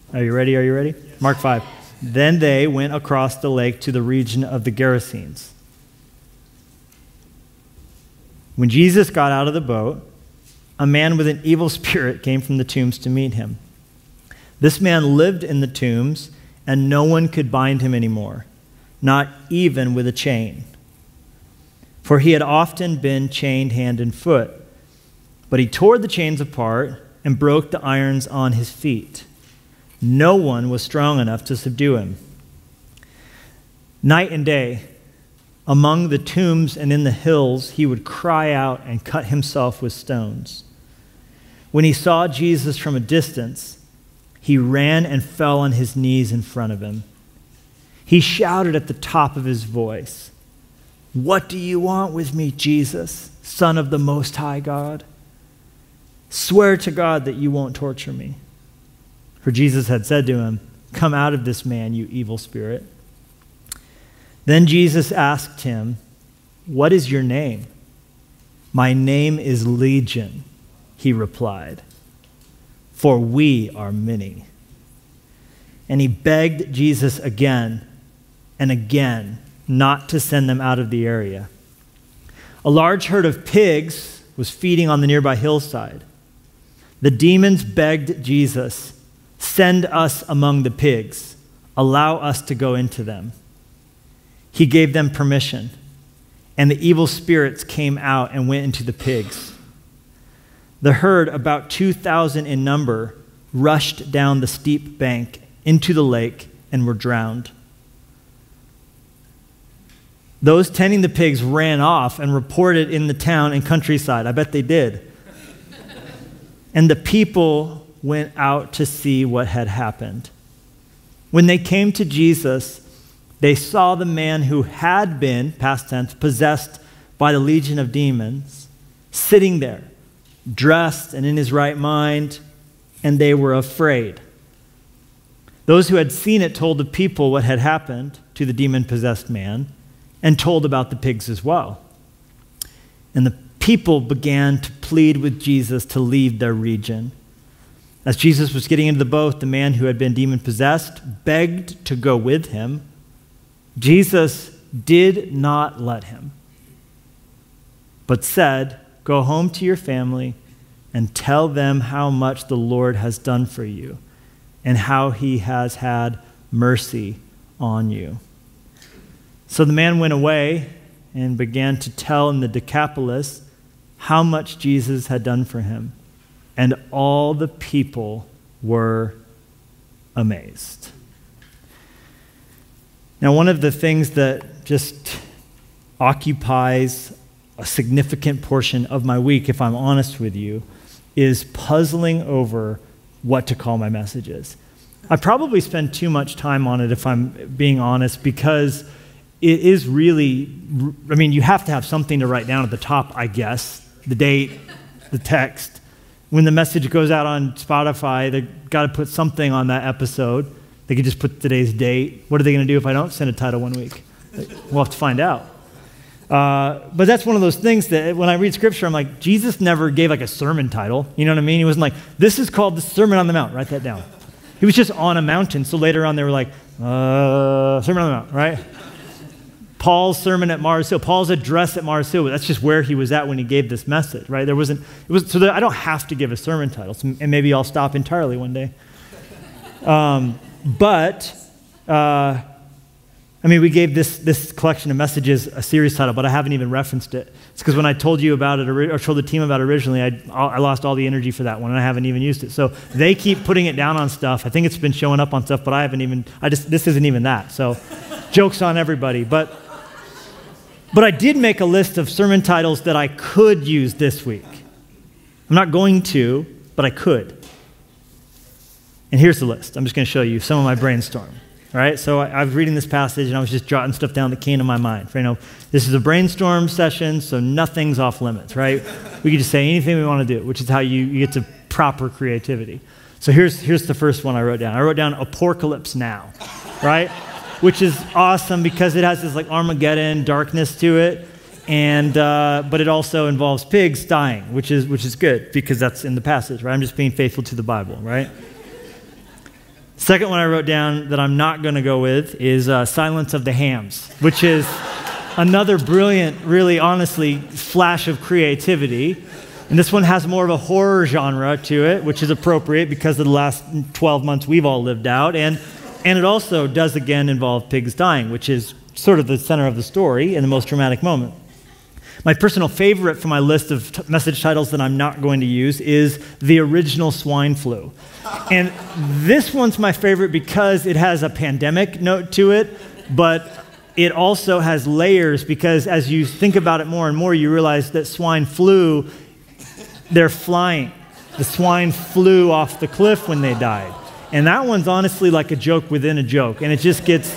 Are you ready? Yes. Mark 5. Then they went across the lake to the region of the Gerasenes. When Jesus got out of the boat, a man with an evil spirit came from the tombs to meet him. This man lived in the tombs, and no one could bind him anymore, not even with a chain. For he had often been chained hand and foot. But he tore the chains apart and broke the irons on his feet. No one was strong enough to subdue him. Night and day, among the tombs and in the hills, he would cry out and cut himself with stones. When he saw Jesus from a distance, he ran and fell on his knees in front of him. He shouted at the top of his voice, "What do you want with me, Jesus, Son of the Most High God? Swear to God that you won't torture me." For Jesus had said to him, "Come out of this man, you evil spirit." Then Jesus asked him, "What is your name?" "My name is Legion," he replied, "for we are many." And he begged Jesus again and again not to send them out of the area. A large herd of pigs was feeding on the nearby hillside. The demons begged Jesus, "Send us among the pigs. Allow us to go into them." He gave them permission, and the evil spirits came out and went into the pigs. The herd, about 2,000 in number, rushed down the steep bank into the lake and were drowned. Those tending the pigs ran off and reported in the town and countryside. I bet they did. And the people went out to see what had happened. When they came to Jesus, they saw the man who had been, past tense, possessed by the legion of demons, sitting there, dressed and in his right mind, and they were afraid. Those who had seen it told the people what had happened to the demon-possessed man and told about the pigs as well. And the people began to plead with Jesus to leave their region. As Jesus was getting into the boat, the man who had been demon-possessed begged to go with him. Jesus did not let him, but said, "Go home to your family and tell them how much the Lord has done for you and how he has had mercy on you." So the man went away and began to tell in the Decapolis how much Jesus had done for him, and all the people were amazed. Now, one of the things that just occupies a significant portion of my week, if I'm honest with you, is puzzling over what to call my messages. I probably spend too much time on it, if I'm being honest, because it is really, you have to have something to write down at the top, I guess, the date, the text. When the message goes out on Spotify, they've got to put something on that episode. They could just put today's date. What are they going to do if I don't send a title one week? We'll have to find out. But that's one of those things that when I read Scripture, I'm like, Jesus never gave like a sermon title. You know what I mean? He wasn't like, this is called the Sermon on the Mount. Write that down. He was just on a mountain. So later on, they were like, Sermon on the Mount, right? Paul's sermon at Mars Hill, Paul's address at Mars Hill, that's just where he was at when he gave this message, right? I don't have to give a sermon title, and maybe I'll stop entirely one day. We gave this collection of messages a series title, but I haven't even referenced it. It's because when I told you about it, or told the team about it originally, I lost all the energy for that one, and I haven't even used it. So they keep putting it down on stuff. I think it's been showing up on stuff, but this isn't even that. So joke's on everybody. But I did make a list of sermon titles that I could use this week. I'm not going to, but I could. And here's the list. I'm just going to show you some of my brainstorm. All right, so I was reading this passage, and I was just jotting stuff down that came to my mind. This is a brainstorm session, so nothing's off limits, right? We can just say anything we want to do, which is how you get to proper creativity. So here's the first one I wrote down. I wrote down Apocalypse Now, right? Which is awesome because it has this like Armageddon darkness to it, and but it also involves pigs dying, which is good because that's in the passage, right? I'm just being faithful to the Bible, right? Second one I wrote down that I'm not going to go with is Silence of the Hams, which is another brilliant, really honestly, flash of creativity. And this one has more of a horror genre to it, which is appropriate because of the last 12 months we've all lived out. And it also does, again, involve pigs dying, which is sort of the center of the story and the most dramatic moment. My personal favorite from my list of message titles that I'm not going to use is The Original Swine Flu. And this one's my favorite because it has a pandemic note to it, but it also has layers because as you think about it more and more, you realize that swine flu, they're flying. The swine flew off the cliff when they died. And that one's honestly like a joke within a joke. And it just gets,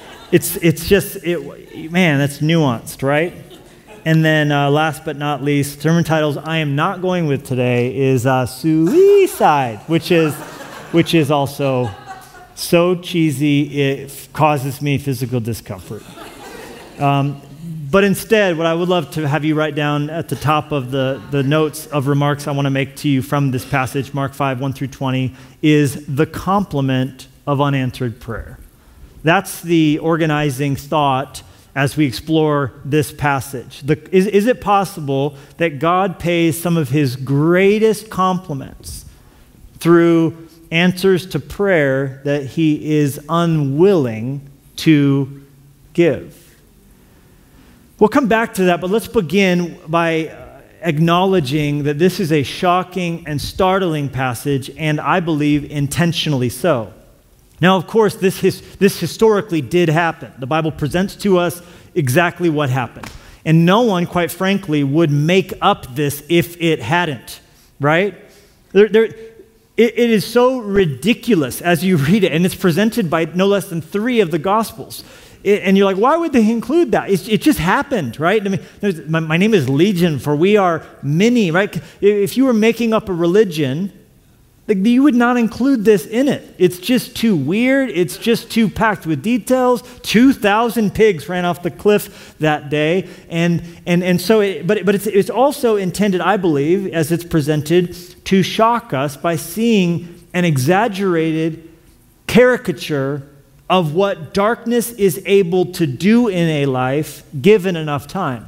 man, that's nuanced, right? And then last but not least, sermon titles I am not going with today is Suicide, which is also so cheesy it causes me physical discomfort. But instead, what I would love to have you write down at the top of the notes of remarks I want to make to you from this passage, Mark 5, 1 through 20, is the complement of unanswered prayer. That's the organizing thought as we explore this passage. Is it possible that God pays some of his greatest compliments through answers to prayer that he is unwilling to give? We'll come back to that, but let's begin by acknowledging that this is a shocking and startling passage, and I believe intentionally so. Now, of course, this historically did happen. The Bible presents to us exactly what happened. And no one, quite frankly, would make up this if it hadn't, right? It is so ridiculous as you read it, and it's presented by no less than 3 of the Gospels. And you're like, why would they include that? It just happened, right? I mean, my name is Legion, for we are many, right? If you were making up a religion, you would not include this in it. It's just too weird. It's just too packed with details. 2,000 pigs ran off the cliff that day. And so, it's also intended, I believe, as it's presented, to shock us by seeing an exaggerated caricature of what darkness is able to do in a life given enough time.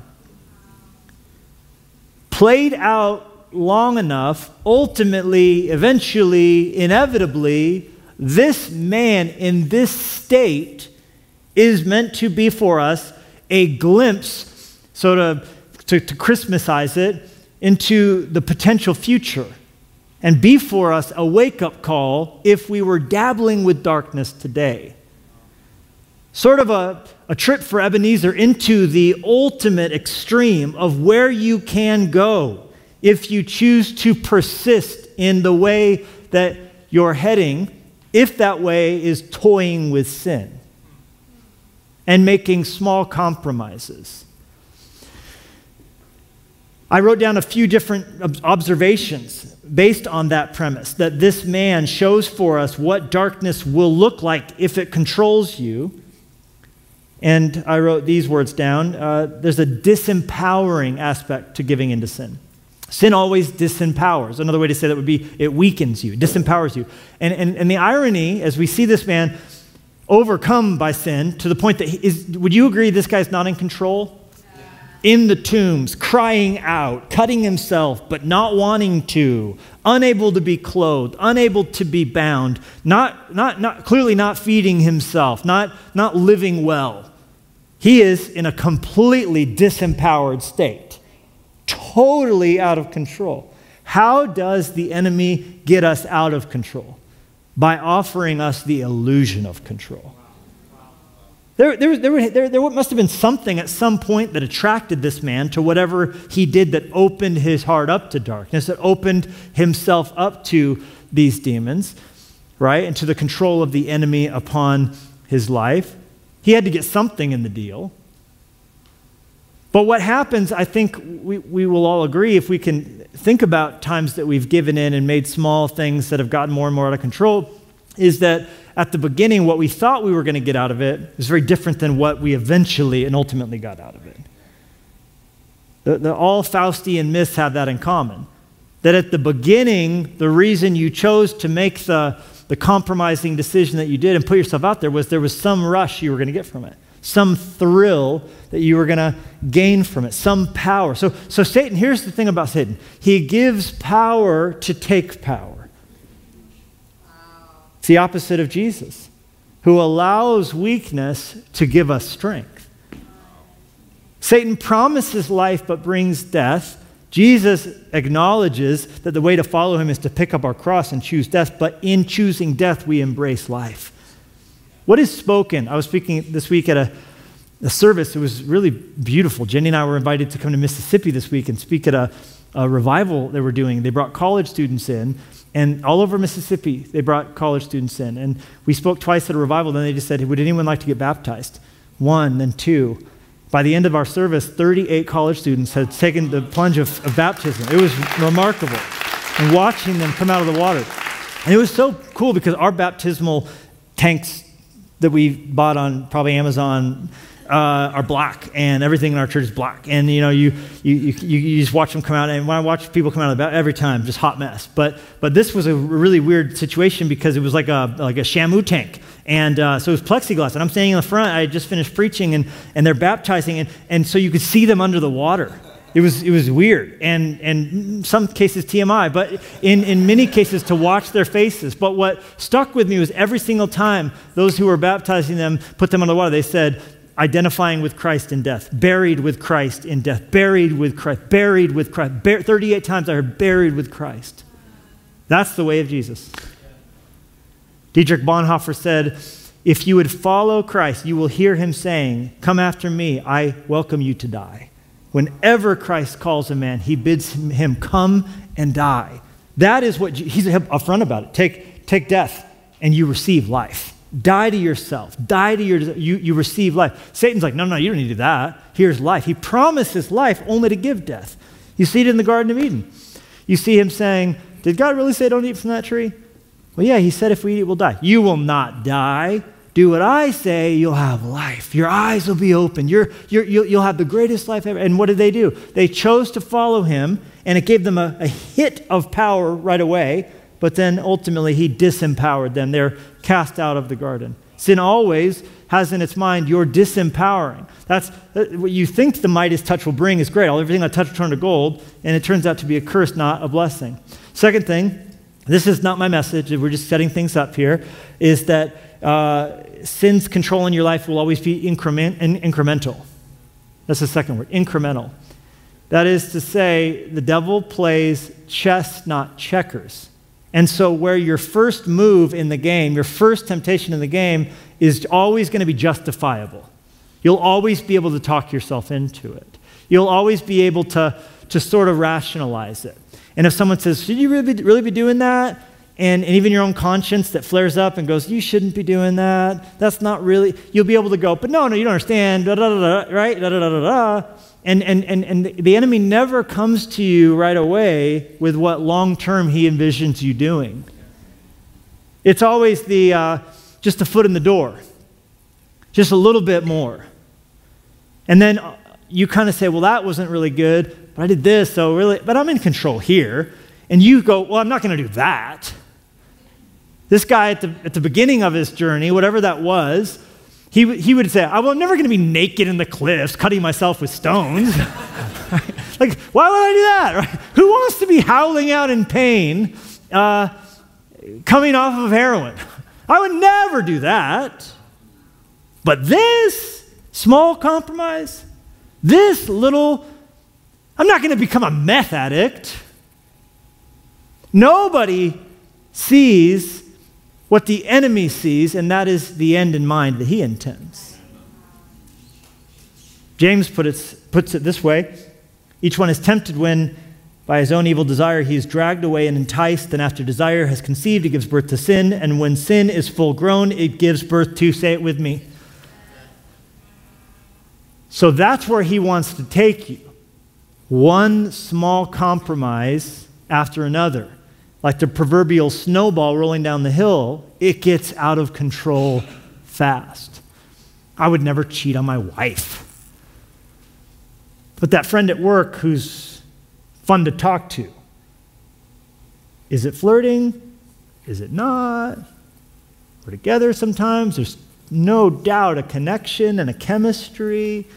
Played out long enough, ultimately, eventually, inevitably, this man in this state is meant to be for us a glimpse, sort of to Christmasize it, into the potential future and be for us a wake-up call if we were dabbling with darkness today. Sort of a trip for Ebenezer into the ultimate extreme of where you can go if you choose to persist in the way that you're heading, if that way is toying with sin and making small compromises. I wrote down a few different observations based on that premise, that this man shows for us what darkness will look like if it controls you. And I wrote these words down. There's a disempowering aspect to giving into sin. Sin always disempowers. Another way to say that would be it weakens you, disempowers you. And the irony, as we see this man overcome by sin to the point that would you agree this guy's not in control? Yeah. In the tombs, crying out, cutting himself, but not wanting to, unable to be clothed, unable to be bound, clearly not feeding himself, not living well. He is in a completely disempowered state. Totally out of control. How does the enemy get us out of control? By offering us the illusion of control. There must have been something at some point that attracted this man to whatever he did that opened his heart up to darkness, that opened himself up to these demons, right? And to the control of the enemy upon his life. He had to get something in the deal. But what happens, I think we will all agree, if we can think about times that we've given in and made small things that have gotten more and more out of control, is that at the beginning, what we thought we were going to get out of it is very different than what we eventually and ultimately got out of it. All Faustian myths have that in common. That at the beginning, the reason you chose to make the the compromising decision that you did and put yourself out there was some rush you were going to get from it, some thrill that you were going to gain from it, some power. So Satan, here's the thing about Satan. He gives power to take power. It's the opposite of Jesus, who allows weakness to give us strength. Satan promises life but brings death. Jesus acknowledges that the way to follow him is to pick up our cross and choose death, but in choosing death, we embrace life. What is spoken? I was speaking this week at a service. It was really beautiful. Jenny and I were invited to come to Mississippi this week and speak at a revival they were doing. They brought college students in, and all over Mississippi, they brought college students in. And we spoke twice at a revival, then they just said, would anyone like to get baptized? 1, then 2. By the end of our service, 38 college students had taken the plunge of baptism. It was remarkable. And watching them come out of the water. And it was so cool because our baptismal tanks that we bought on probably Amazon are black, and everything in our church is black. And you just watch them come out, and when I watch people come out of the every time, just hot mess. But this was a really weird situation because it was like a Shamu tank. And so it was plexiglass, and I'm standing in the front. I had just finished preaching, and they're baptizing, and so you could see them under the water. It was weird, and in some cases TMI, but in many cases to watch their faces. But what stuck with me was every single time those who were baptizing them put them under the water, they said, identifying with Christ in death, buried with Christ in death, buried with Christ, buried with Christ. 38 times I heard buried with Christ. That's the way of Jesus. Dietrich Bonhoeffer said, if you would follow Christ, you will hear him saying, come after me, I welcome you to die. Whenever Christ calls a man, he bids him come and die. That is what he's upfront about it. Take death and you receive life. Die to yourself. Die to you receive life. Satan's like, no, you don't need to do that. Here's life. He promises life only to give death. You see it in the Garden of Eden. You see him saying, did God really say don't eat from that tree? Well, yeah, he said if we eat, we'll die. You will not die. Do what I say, you'll have life. Your eyes will be open. You'll have the greatest life ever. And what did they do? They chose to follow him, and it gave them a hit of power right away, but then ultimately he disempowered them. They're cast out of the garden. Sin always has in its mind, you're disempowering. That's what you think the Midas touch will bring is great. Everything I touch will turn to gold, and it turns out to be a curse, not a blessing. Second thing, this is not my message, we're just setting things up here, is that sin's control in your life will always be incremental. That's the second word, incremental. That is to say, the devil plays chess, not checkers. And so where your first move in the game, your first temptation in the game is always going to be justifiable. You'll always be able to talk yourself into it. You'll always be able to sort of rationalize it. And if someone says, should you really be doing that? And even your own conscience that flares up and goes, you shouldn't be doing that. That's not really, you'll be able to go, but no, you don't understand, right? And the enemy never comes to you right away with what long-term he envisions you doing. It's always just a foot in the door, just a little bit more. And then you kind of say, well, that wasn't really good, but I did this, so really, but I'm in control here. And you go, well, I'm not going to do that. This guy at the beginning of his journey, whatever that was, he would say, I'm never going to be naked in the cliffs, cutting myself with stones. Like, why would I do that? Right? Who wants to be howling out in pain coming off of heroin? I would never do that. But this small compromise, this little, I'm not going to become a meth addict. Nobody sees what the enemy sees, and that is the end in mind that he intends. James puts it this way. Each one is tempted when, by his own evil desire, he is dragged away and enticed, and after desire has conceived, it gives birth to sin, and when sin is full grown, it gives birth to, say it with me. So that's where he wants to take you. One small compromise after another. Like the proverbial snowball rolling down the hill, it gets out of control fast. I would never cheat on my wife. But that friend at work who's fun to talk to, is it flirting? Is it not? We're together sometimes. There's no doubt a connection and a chemistry.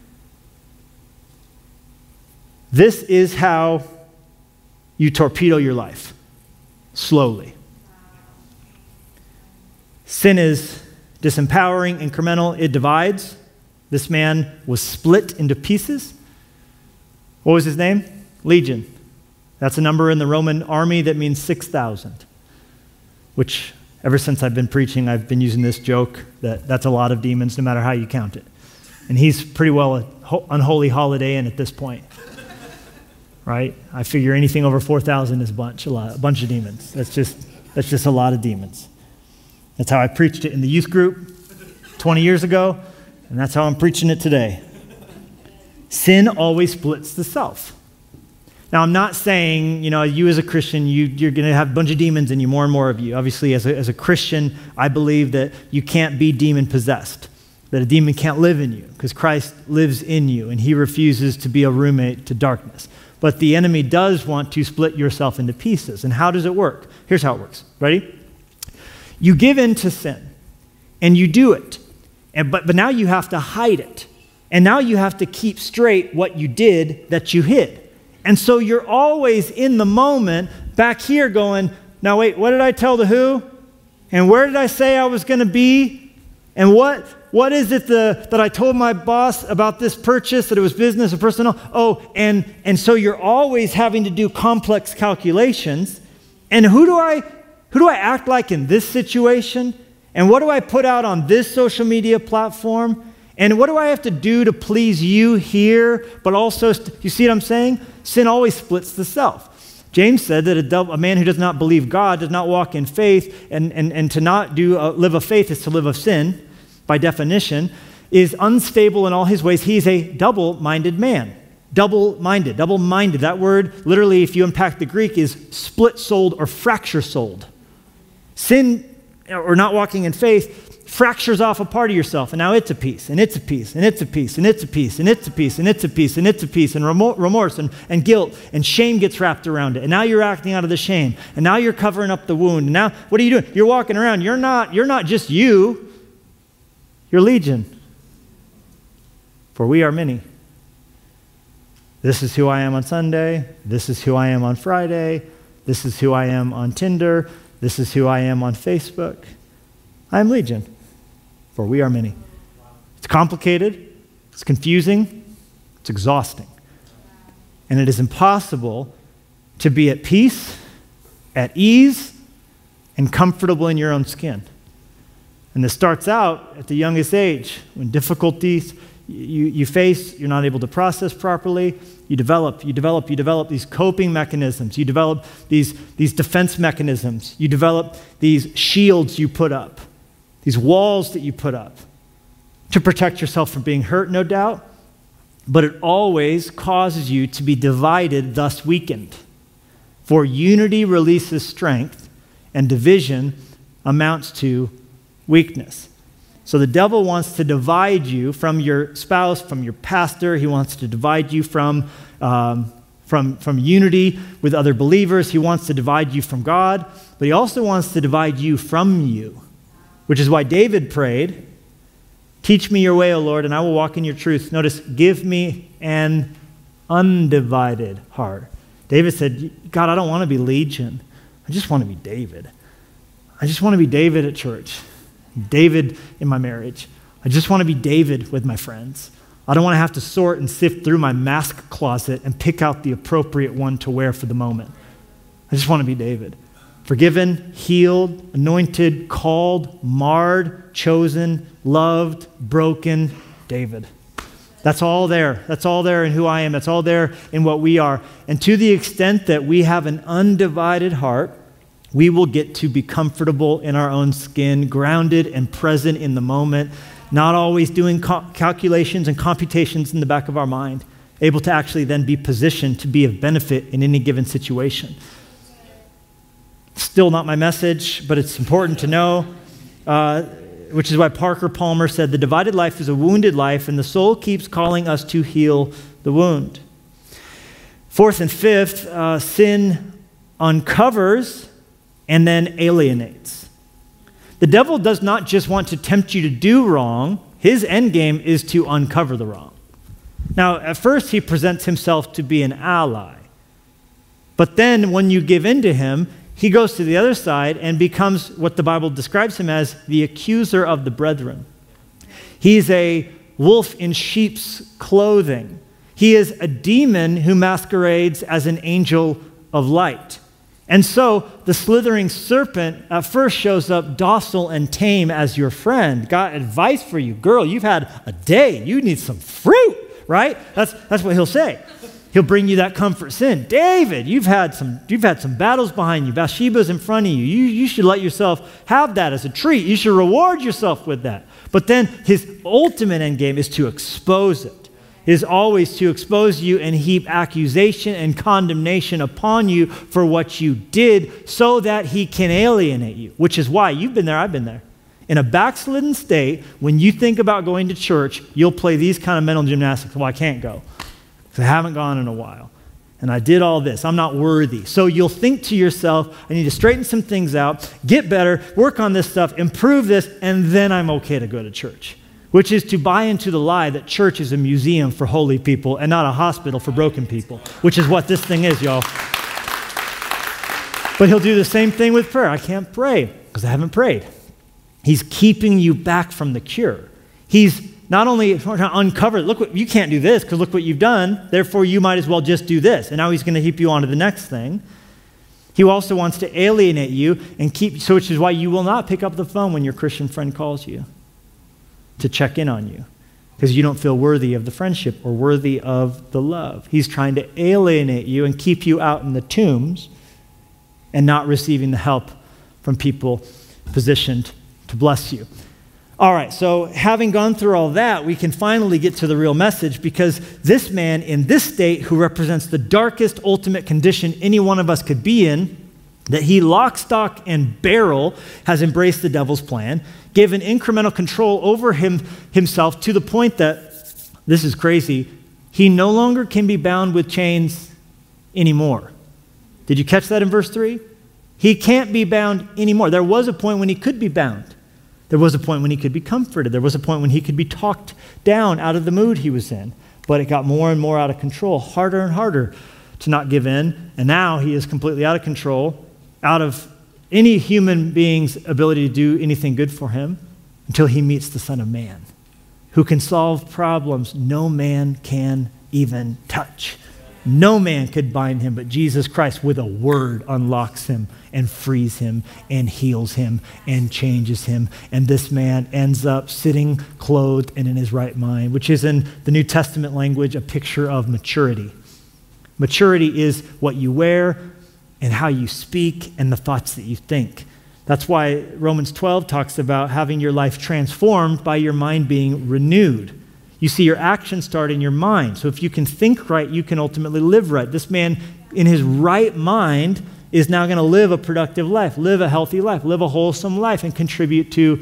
This is how you torpedo your life, slowly. Sin is disempowering, incremental. It divides. This man was split into pieces. What was his name? Legion. That's a number in the Roman army that means 6,000, which ever since I've been preaching, I've been using this joke that that's a lot of demons no matter how you count it. And he's pretty well an unholy Holiday Inn at this point, right? I figure anything over 4,000 is a bunch of demons. That's just a lot of demons. That's how I preached it in the youth group 20 years ago, and that's how I'm preaching it today. Sin always splits the self. Now, I'm not saying, you as a Christian, you're going to have a bunch of demons in you, more and more of you. Obviously, as a Christian, I believe that you can't be demon-possessed, that a demon can't live in you, because Christ lives in you, and he refuses to be a roommate to darkness. But the enemy does want to split yourself into pieces. And how does it work? Here's how it works. Ready? You give in to sin, and you do it. But now you have to hide it. And now you have to keep straight what you did that you hid. And so you're always in the moment back here going, now wait, what did I tell the who? And where did I say I was going to be? And what is it that I told my boss about this purchase, that it was business or personal? Oh, and so you're always having to do complex calculations. And who do I act like in this situation? And what do I put out on this social media platform? And what do I have to do to please you here? But also, you see what I'm saying? Sin always splits the self. James said that a man who does not believe God does not walk in faith, and to not live of faith is to live of sin, by definition, is unstable in all his ways. He's a double-minded man. Double-minded. That word, literally, if you unpack the Greek, is split-souled or fracture-souled. Sin, or not walking in faith, fractures off a part of yourself, and now it's a piece, and it's a piece, and it's a piece, and it's a piece, and it's a piece, and it's a piece, and it's a piece, and remorse and guilt and shame gets wrapped around it. And now you're acting out of the shame, and now you're covering up the wound. And now what are you doing? You're walking around. You're not just you. You're legion. For we are many. This is who I am on Sunday. This is who I am on Friday. This is who I am on Tinder. This is who I am on Facebook. I am legion. For we are many. It's complicated, it's confusing, it's exhausting. And it is impossible to be at peace, at ease, and comfortable in your own skin. And this starts out at the youngest age, when difficulties you face, you're not able to process properly. You develop these coping mechanisms. You develop these defense mechanisms. You develop these shields you put up. These walls that you put up to protect yourself from being hurt, no doubt, but it always causes you to be divided, thus weakened. For unity releases strength, and division amounts to weakness. So the devil wants to divide you from your spouse, from your pastor. He wants to divide you from unity with other believers. He wants to divide you from God, but he also wants to divide you from you. Which is why David prayed, teach me your way, O Lord, and I will walk in your truth. Notice, give me an undivided heart. David said, God, I don't want to be legion. I just want to be David. I just want to be David at church. David in my marriage. I just want to be David with my friends. I don't want to have to sort and sift through my mask closet and pick out the appropriate one to wear for the moment. I just want to be David. Forgiven, healed, anointed, called, marred, chosen, loved, broken, David. That's all there. That's all there in who I am. That's all there in what we are. And to the extent that we have an undivided heart, we will get to be comfortable in our own skin, grounded and present in the moment, not always doing calculations and computations in the back of our mind, able to actually then be positioned to be of benefit in any given situation. Still not my message, but it's important to know, which is why Parker Palmer said, the divided life is a wounded life, and the soul keeps calling us to heal the wound. Fourth and fifth, sin uncovers and then alienates. the devil does not just want to tempt you to do wrong. His end game is to uncover the wrong. Now, at first, he presents himself to be an ally. But then when you give in to him, he goes to the other side and becomes what the Bible describes him as the accuser of the brethren. He's a wolf in sheep's clothing. He is a demon who masquerades as an angel of light. And so the slithering serpent at first shows up docile and tame as your friend. Got advice for you. Girl, you've had a day. You need some fruit, right? That's what he'll say. He'll bring you that comfort sin. David, you've had some battles behind you. Bathsheba's in front of you. You should let yourself have that as a treat. You should reward yourself with that. But then his ultimate end game is to expose it. Is always to expose you and heap accusation and condemnation upon you for what you did so that he can alienate you, which is why you've been there, I've been there. In a backslidden state, when you think about going to church, you'll play these kind of mental gymnastics. Well, I can't go because I haven't gone in a while. And I did all this. I'm not worthy. So you'll think to yourself, I need to straighten some things out, get better, work on this stuff, improve this, and then I'm okay to go to church. Which is to buy into the lie that church is a museum for holy people and not a hospital for broken people, which is what this thing is, y'all. But he'll do the same thing with prayer. I can't pray because I haven't prayed. He's keeping you back from the cure. He's not only trying to uncover, look, you can't do this because look what you've done, therefore you might as well just do this. And now he's going to heap you on to the next thing. He also wants to alienate you and which is why you will not pick up the phone when your Christian friend calls you to check in on you because you don't feel worthy of the friendship or worthy of the love. He's trying to alienate you and keep you out in the tombs and not receiving the help from people positioned to bless you. All right, so having gone through all that, we can finally get to the real message because this man in this state who represents the darkest ultimate condition any one of us could be in, that he lock, stock, and barrel has embraced the devil's plan, given incremental control over himself to the point that, this is crazy, he no longer can be bound with chains anymore. Did you catch that in verse 3? He can't be bound anymore. There was a point when he could be bound. There was a point when he could be comforted. There was a point when he could be talked down out of the mood he was in. But it got more and more out of control, harder and harder to not give in. And now he is completely out of control, out of any human being's ability to do anything good for him until he meets the Son of Man, who can solve problems no man can even touch. No man could bind him, but Jesus Christ with a word unlocks him and frees him and heals him and changes him. And this man ends up sitting clothed and in his right mind, which is in the New Testament language a picture of maturity. Maturity is what you wear and how you speak and the thoughts that you think. That's why Romans 12 talks about having your life transformed by your mind being renewed. You see, your actions start in your mind. So if you can think right, you can ultimately live right. This man, in his right mind, is now going to live a productive life, live a healthy life, live a wholesome life, and contribute to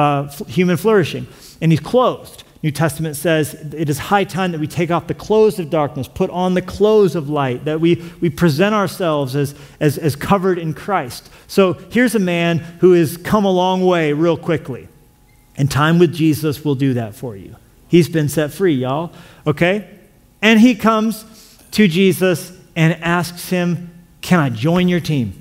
human flourishing. And he's clothed. New Testament says it is high time that we take off the clothes of darkness, put on the clothes of light, that we present ourselves as covered in Christ. So here's a man who has come a long way real quickly. And time with Jesus will do that for you. He's been set free, y'all, okay? And he comes to Jesus and asks him, can I join your team?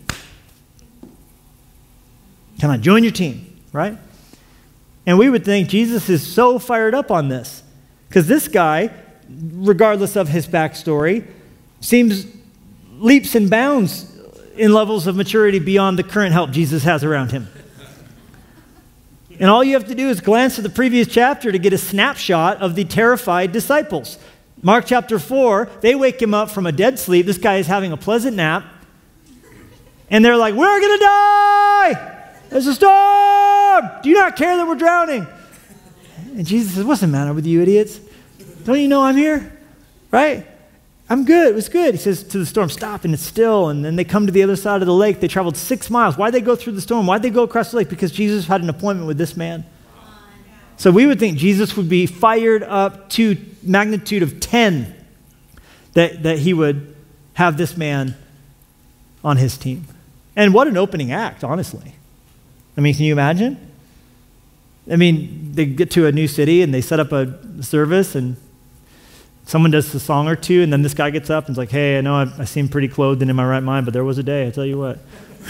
Can I join your team, right? And we would think Jesus is so fired up on this because this guy, regardless of his backstory, seems leaps and bounds in levels of maturity beyond the current help Jesus has around him. And all you have to do is glance at the previous chapter to get a snapshot of the terrified disciples. Mark chapter 4, they wake him up from a dead sleep. This guy is having a pleasant nap. And they're like, we're going to die. There's a storm. Do you not care that we're drowning? And Jesus says, what's the matter with you idiots? Don't you know I'm here? Right? I'm good. It was good. He says to the storm, stop, and it's still. And then they come to the other side of the lake. They traveled 6 miles. Why'd they go through the storm? Why'd they go across the lake? Because Jesus had an appointment with this man. So we would think Jesus would be fired up to magnitude of 10, that he would have this man on his team. And what an opening act, honestly. I mean, can you imagine? I mean, they get to a new city and they set up a service and someone does a song or two, and then this guy gets up and is like, hey, I know I seem pretty clothed and in my right mind, but there was a day, I tell you what.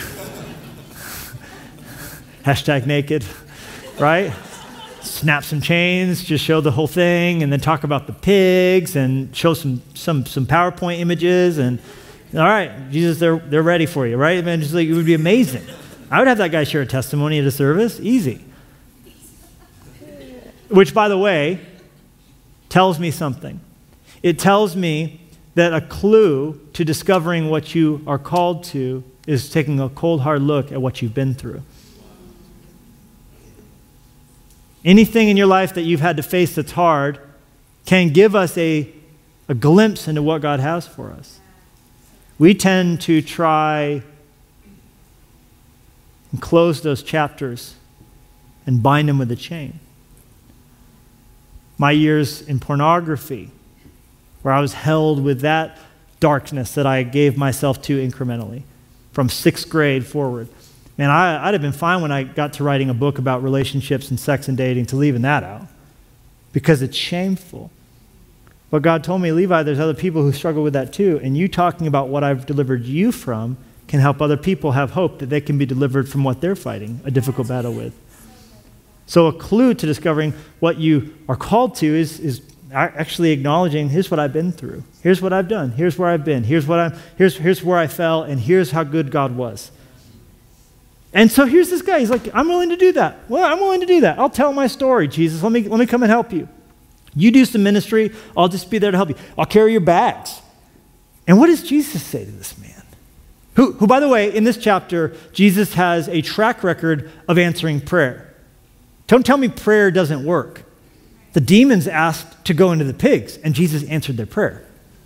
Hashtag naked, right? Snap some chains, just show the whole thing, and then talk about the pigs and show some PowerPoint images, and all right, Jesus, they're ready for you, right? Man, just like, it would be amazing. I would have that guy share a testimony at a service, easy. Which, by the way, tells me something. It tells me that a clue to discovering what you are called to is taking a cold, hard look at what you've been through. Anything in your life that you've had to face that's hard can give us a glimpse into what God has for us. We tend to try and close those chapters and bind them with a chain. My years in pornography, where I was held with that darkness that I gave myself to incrementally from 6th grade forward. Man, I'd have been fine when I got to writing a book about relationships and sex and dating to leaving that out because it's shameful. But God told me, Levi, there's other people who struggle with that too, and you talking about what I've delivered you from can help other people have hope that they can be delivered from what they're fighting a difficult battle with. So a clue to discovering what you are called to is actually acknowledging, here's what I've been through. Here's what I've done. Here's where I've been. Here's where I fell, and here's how good God was. And so here's this guy. He's like, I'm willing to do that. Well, I'm willing to do that. I'll tell my story, Jesus. Let me come and help you. You do some ministry. I'll just be there to help you. I'll carry your bags. And what does Jesus say to this man? Who, by the way, in this chapter, Jesus has a track record of answering prayer. Don't tell me prayer doesn't work. The demons asked to go into the pigs, and Jesus answered their prayer.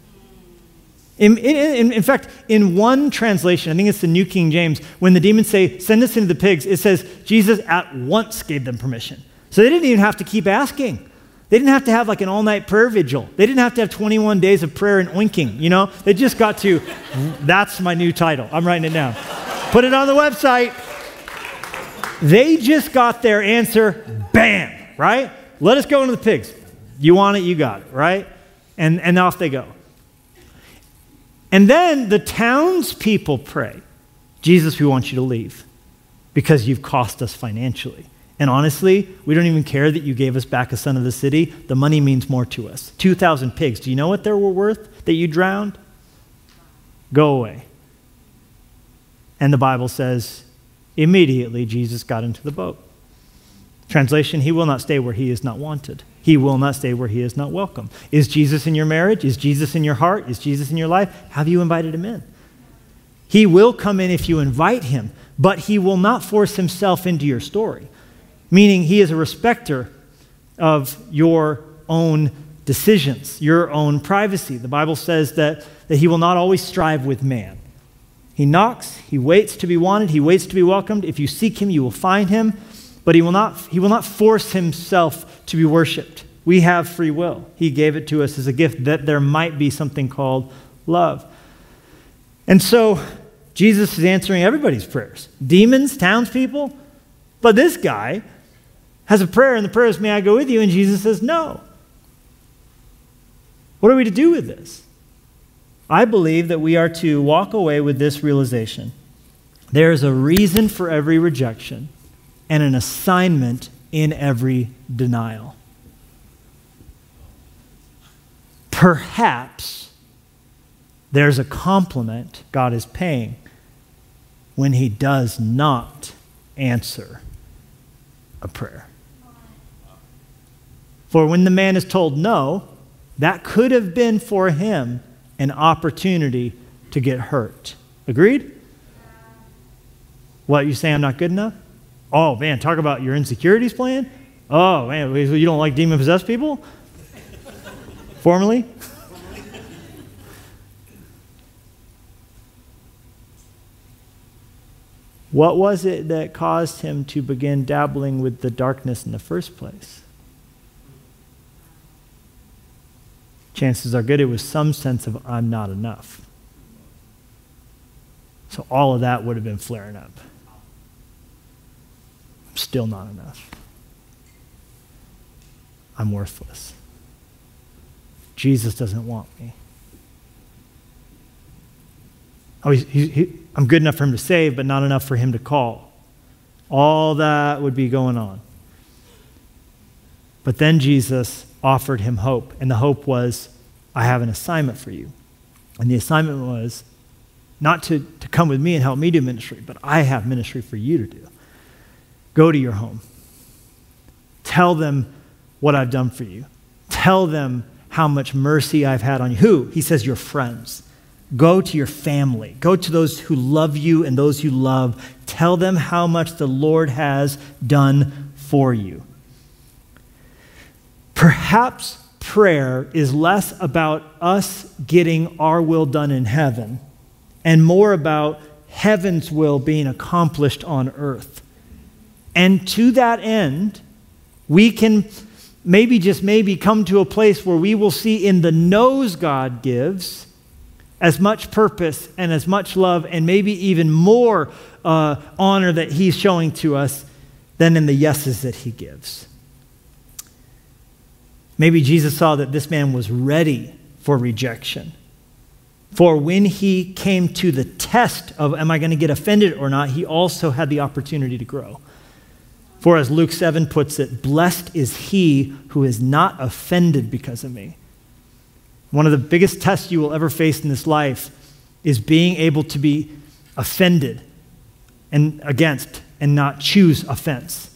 In fact, in one translation, I think it's the New King James, when the demons say, send us into the pigs, it says Jesus at once gave them permission. So they didn't even have to keep asking. They didn't have to have like an all-night prayer vigil. They didn't have to have 21 days of prayer and oinking, you know? They just got to, that's my new title. I'm writing it down. Put it on the website. They just got their answer, bam, right? Let us go into the pigs. You want it, you got it, right? And off they go. And then the townspeople pray, Jesus, we want you to leave because you've cost us financially. And honestly, we don't even care that you gave us back a son of the city. The money means more to us. 2,000 pigs. Do you know what they were worth that you drowned? Go away. And the Bible says, immediately Jesus got into the boat. Translation, he will not stay where he is not wanted. He will not stay where he is not welcome. Is Jesus in your marriage? Is Jesus in your heart? Is Jesus in your life? Have you invited him in? He will come in if you invite him, but he will not force himself into your story. Meaning he is a respecter of your own decisions, your own privacy. The Bible says that he will not always strive with man. He knocks, he waits to be wanted, he waits to be welcomed. If you seek him, you will find him. But he will not force himself to be worshiped. We have free will. He gave it to us as a gift that there might be something called love. And so Jesus is answering everybody's prayers. Demons, townspeople. But this guy has a prayer, and the prayer is, may I go with you? And Jesus says, no. What are we to do with this? I believe that we are to walk away with this realization. There is a reason for every rejection and an assignment in every denial. Perhaps there's a compliment God is paying when he does not answer a prayer. For when the man is told no, that could have been for him an opportunity to get hurt. Agreed? What, you say I'm not good enough? Oh, man, talk about your insecurities playing? Oh, man, you don't like demon-possessed people? Formally? What was it that caused him to begin dabbling with the darkness in the first place? Chances are good it was some sense of I'm not enough. So all of that would have been flaring up. Still not enough. I'm worthless. Jesus doesn't want me. Oh, I'm good enough for him to save, but not enough for him to call. All that would be going on. But then Jesus offered him hope, and the hope was, I have an assignment for you. And the assignment was not to come with me and help me do ministry, but I have ministry for you to do. Go to your home. Tell them what I've done for you. Tell them how much mercy I've had on you. Who? He says your friends. Go to your family. Go to those who love you and those you love. Tell them how much the Lord has done for you. Perhaps prayer is less about us getting our will done in heaven and more about heaven's will being accomplished on earth. And to that end, we can maybe come to a place where we will see in the no's God gives as much purpose and as much love and maybe even more honor that he's showing to us than in the yeses that he gives. Maybe Jesus saw that this man was ready for rejection. For when he came to the test of, am I going to get offended or not, he also had the opportunity to grow. For as Luke 7 puts it, blessed is he who is not offended because of me. One of the biggest tests you will ever face in this life is being able to be offended and against and not choose offense.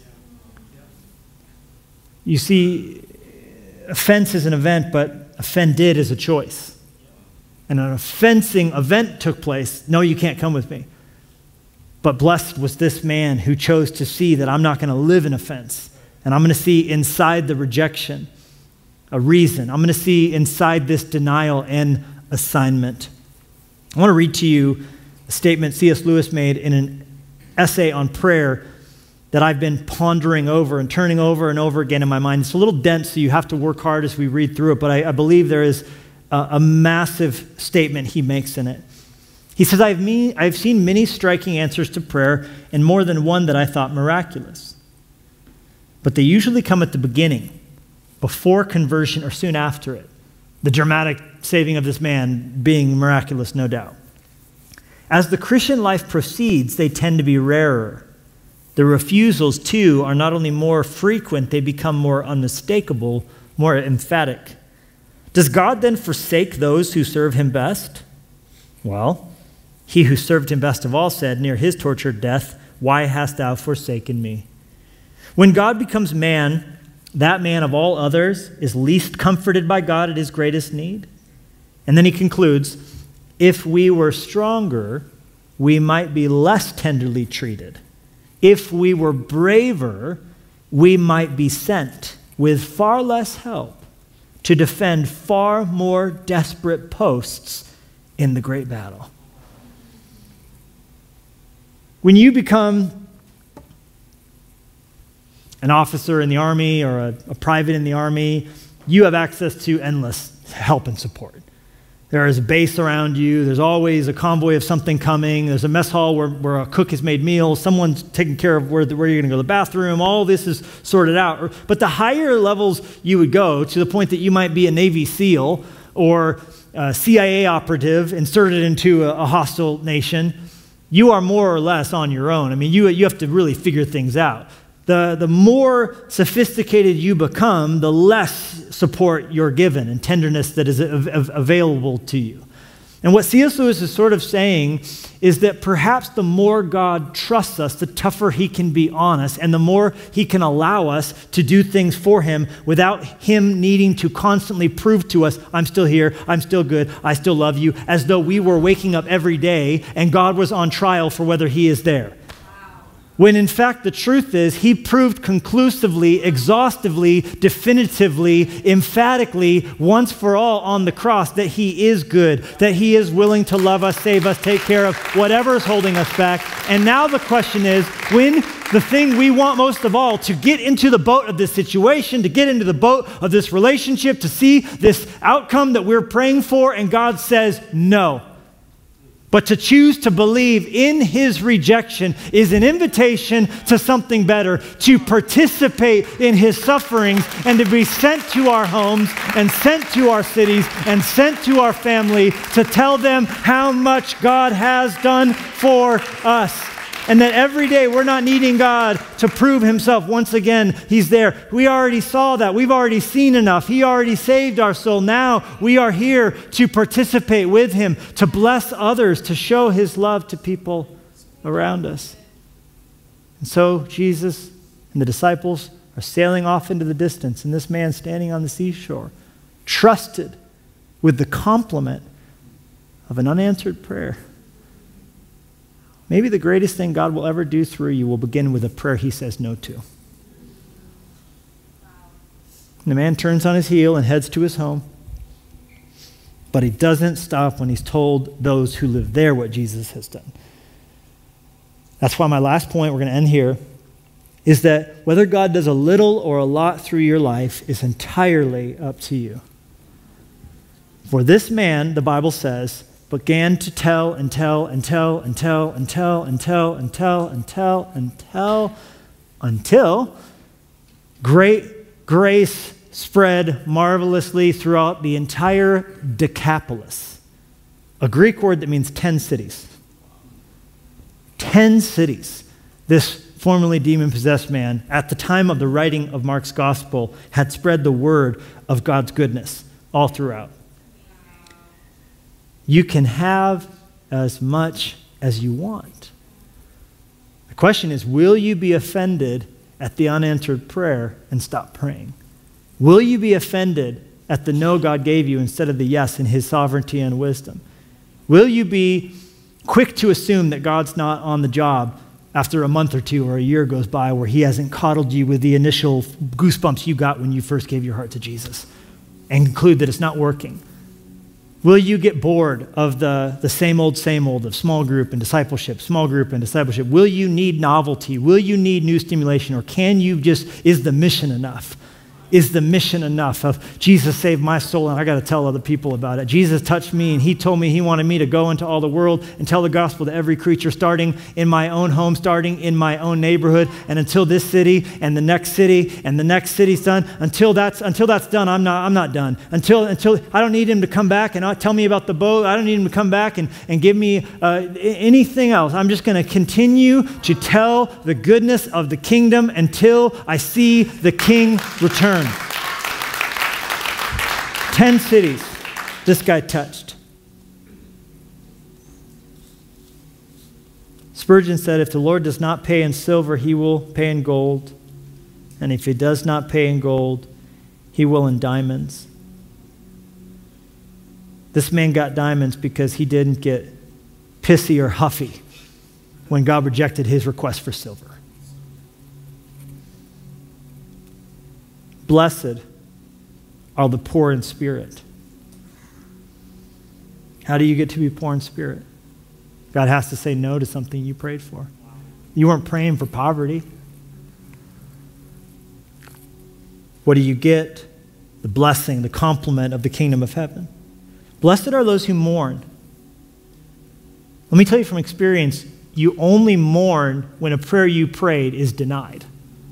You see, offense is an event, but offended is a choice. And an offending event took place. No, you can't come with me. But blessed was this man who chose to see that I'm not going to live in offense. And I'm going to see inside the rejection a reason. I'm going to see inside this denial an assignment. I want to read to you a statement C.S. Lewis made in an essay on prayer that I've been pondering over and turning over and over again in my mind. It's a little dense, so you have to work hard as we read through it, but I believe there is a massive statement he makes in it. He says, I've seen many striking answers to prayer and more than one that I thought miraculous. But they usually come at the beginning, before conversion or soon after it. The dramatic saving of this man being miraculous, no doubt. As the Christian life proceeds, they tend to be rarer. The refusals, too, are not only more frequent, they become more unmistakable, more emphatic. Does God then forsake those who serve him best? Well, he who served him best of all said, near his tortured death, why hast thou forsaken me? When God becomes man, that man of all others is least comforted by God at his greatest need. And then he concludes, if we were stronger, we might be less tenderly treated. If we were braver, we might be sent with far less help to defend far more desperate posts in the great battle. When you become an officer in the army or a private in the army, you have access to endless help and support. There is a base around you. There's always a convoy of something coming. There's a mess hall where a cook has made meals. Someone's taking care of where you're going to go to the bathroom. All this is sorted out. But the higher levels you would go, to the point that you might be a Navy SEAL or a CIA operative inserted into a hostile nation, you are more or less on your own. I mean, you have to really figure things out. The more sophisticated you become, the less support you're given and tenderness that is available to you. And what C.S. Lewis is sort of saying is that perhaps the more God trusts us, the tougher he can be on us, and the more he can allow us to do things for him without him needing to constantly prove to us, I'm still here, I'm still good, I still love you, as though we were waking up every day and God was on trial for whether he is there. When in fact the truth is he proved conclusively, exhaustively, definitively, emphatically, once for all on the cross that he is good, that he is willing to love us, save us, take care of whatever is holding us back. And now the question is, when the thing we want most of all, to get into the boat of this situation, to get into the boat of this relationship, to see this outcome that we're praying for, and God says no. But to choose to believe in his rejection is an invitation to something better, to participate in his sufferings and to be sent to our homes and sent to our cities and sent to our family to tell them how much God has done for us. And that every day we're not needing God to prove himself. Once again, he's there. We already saw that. We've already seen enough. He already saved our soul. Now we are here to participate with him, to bless others, to show his love to people around us. And so Jesus and the disciples are sailing off into the distance, and this man standing on the seashore, trusted with the compliment of an unanswered prayer. Maybe the greatest thing God will ever do through you will begin with a prayer he says no to. And the man turns on his heel and heads to his home. But he doesn't stop when he's told those who live there what Jesus has done. That's why my last point, we're going to end here, is that whether God does a little or a lot through your life is entirely up to you. For this man, the Bible says, began to tell until great grace spread marvelously throughout the entire Decapolis, a Greek word that means 10 cities. 10 cities. This formerly demon-possessed man, at the time of the writing of Mark's gospel, had spread the word of God's goodness all throughout. You can have as much as you want. The question is, will you be offended at the unanswered prayer and stop praying? Will you be offended at the no God gave you instead of the yes in his sovereignty and wisdom? Will you be quick to assume that God's not on the job after a month or two or a year goes by where he hasn't coddled you with the initial goosebumps you got when you first gave your heart to Jesus and conclude that it's not working? Will you get bored of the same old of small group and discipleship? Will you need novelty? Will you need new stimulation? Or can you is the mission enough? Is the mission enough of Jesus saved my soul and I got to tell other people about it? Jesus touched me and he told me he wanted me to go into all the world and tell the gospel to every creature, starting in my own home, starting in my own neighborhood, and until this city and the next city and the next city's done. Until that's done, I'm not done. Until I don't need him to come back and tell me about the boat. I don't need him to come back and give me anything else. I'm just going to continue to tell the goodness of the kingdom until I see the King return. 10 cities this guy touched. Spurgeon said, if the Lord does not pay in silver, he will pay in gold. And if he does not pay in gold, he will in diamonds. This man got diamonds because he didn't get pissy or huffy when God rejected his request for silver. Blessed are the poor in spirit. How do you get to be poor in spirit? God has to say no to something you prayed for. You weren't praying for poverty. What do you get? The blessing, the compliment of the kingdom of heaven. Blessed are those who mourn. Let me tell you from experience, you only mourn when a prayer you prayed is denied.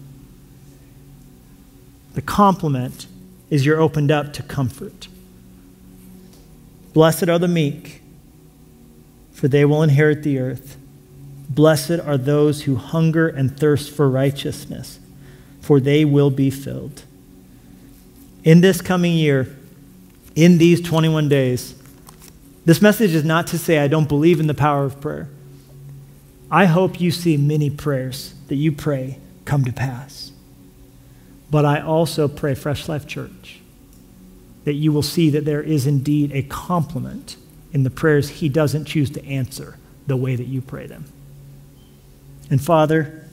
The compliment is you're opened up to comfort. Blessed are the meek, for they will inherit the earth. Blessed are those who hunger and thirst for righteousness, for they will be filled. In this coming year, in these 21 days, this message is not to say I don't believe in the power of prayer. I hope you see many prayers that you pray come to pass. But I also pray, Fresh Life Church, that you will see that there is indeed a compliment in the prayers he doesn't choose to answer the way that you pray them. And Father,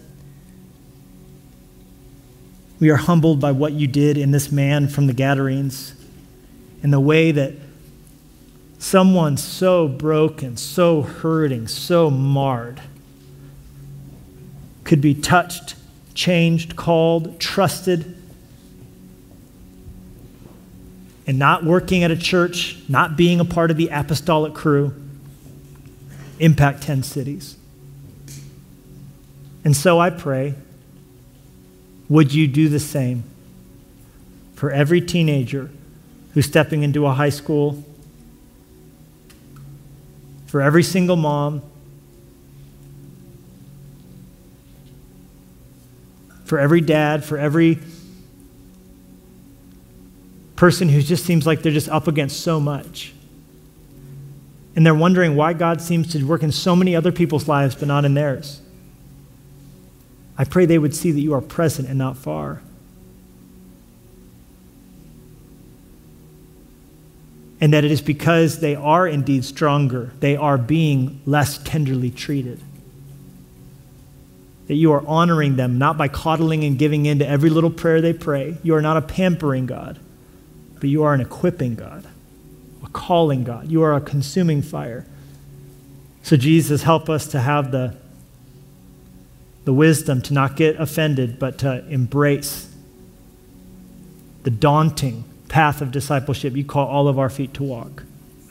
we are humbled by what you did in this man from the Gadarenes, in the way that someone so broken, so hurting, so marred could be touched, changed, called, trusted, and not working at a church, not being a part of the apostolic crew, impact 10 cities. And so I pray, would you do the same for every teenager who's stepping into a high school, for every single mom, for every dad, for every person who just seems like they're just up against so much. And they're wondering why God seems to work in so many other people's lives but not in theirs. I pray they would see that you are present and not far. And that it is because they are indeed stronger, they are being less tenderly treated. That you are honoring them, not by coddling and giving in to every little prayer they pray. You are not a pampering God, but you are an equipping God, a calling God. You are a consuming fire. So Jesus, help us to have the wisdom to not get offended, but to embrace the daunting path of discipleship you call all of our feet to walk.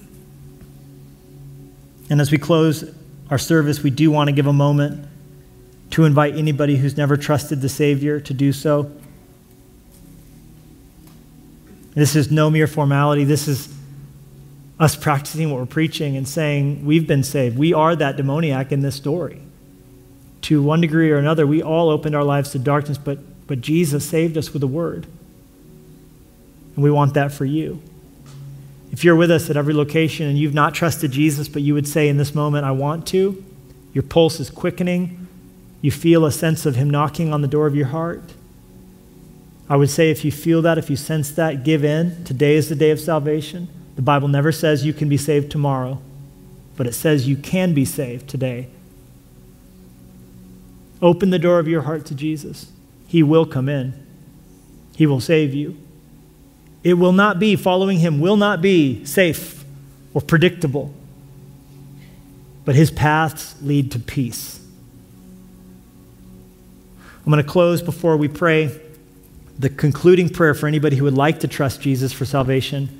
And as we close our service, we do want to give a moment to invite anybody who's never trusted the Savior to do so. This is no mere formality. This is us practicing what we're preaching and saying we've been saved. We are that demoniac in this story. To one degree or another, we all opened our lives to darkness, but Jesus saved us with a word. And we want that for you. If you're with us at every location and you've not trusted Jesus, but you would say in this moment, I want to, your pulse is quickening, you feel a sense of him knocking on the door of your heart, I would say if you feel that, if you sense that, give in. Today is the day of salvation. The Bible never says you can be saved tomorrow, but it says you can be saved today. Open the door of your heart to Jesus. He will come in. He will save you. It will not be, following him will not be safe or predictable, but his paths lead to peace. I'm going to close before we pray the concluding prayer for anybody who would like to trust Jesus for salvation.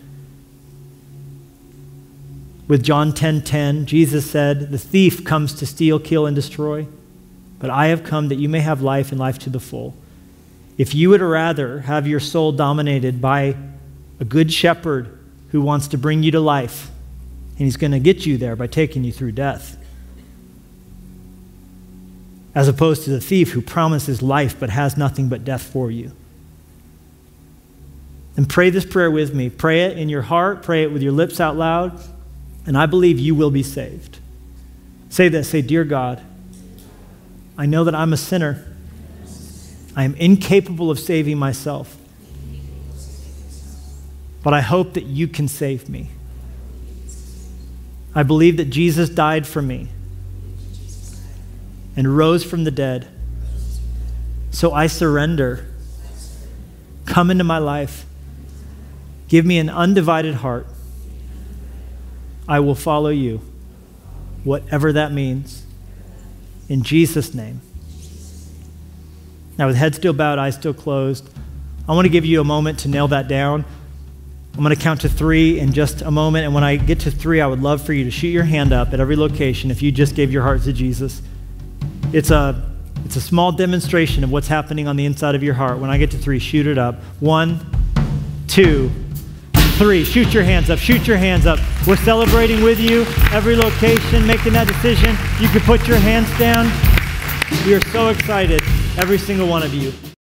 With John 10:10, Jesus said, the thief comes to steal, kill, and destroy, but I have come that you may have life and life to the full. If you would rather have your soul dominated by a good shepherd who wants to bring you to life, and he's going to get you there by taking you through death, as opposed to the thief who promises life but has nothing but death for you. And pray this prayer with me. Pray it in your heart, pray it with your lips out loud, and I believe you will be saved. Say this, say, Dear God, I know that I'm a sinner. I am incapable of saving myself. But I hope that you can save me. I believe that Jesus died for me and rose from the dead. So I surrender. Come into my life. Give me an undivided heart. I will follow you, whatever that means. In Jesus' name. Now, with head still bowed, eyes still closed, I want to give you a moment to nail that down. I'm going to count to 3 in just a moment, and when I get to 3, I would love for you to shoot your hand up at every location if you just gave your heart to Jesus. It's a small demonstration of what's happening on the inside of your heart. When I get to 3, shoot it up. 1, 2, 3. Shoot your hands up. Shoot your hands up. We're celebrating with you. Every location making that decision. You can put your hands down. We are so excited, every single one of you.